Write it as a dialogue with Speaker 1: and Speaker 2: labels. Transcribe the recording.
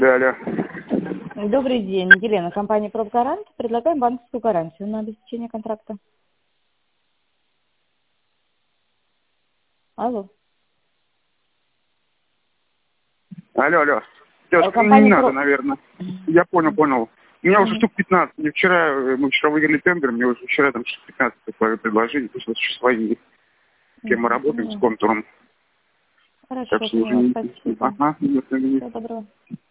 Speaker 1: Да, алло.
Speaker 2: Добрый день, Елена, компания «Профгарант». Предлагаем банковскую гарантию на обеспечение контракта. Алло.
Speaker 1: Алло. Девушка, мне не
Speaker 2: Компания
Speaker 1: надо, наверное. Я понял. У меня уже штук 15. Мы вчера выиграли тендер, мне уже вчера там штук 15 такое предложение, просто еще свои, кем мы работаем, с контуром.
Speaker 2: Хорошо,
Speaker 1: Так что уже
Speaker 2: поняла,
Speaker 1: не...
Speaker 2: спасибо.
Speaker 1: Ага,
Speaker 2: Всего доброго.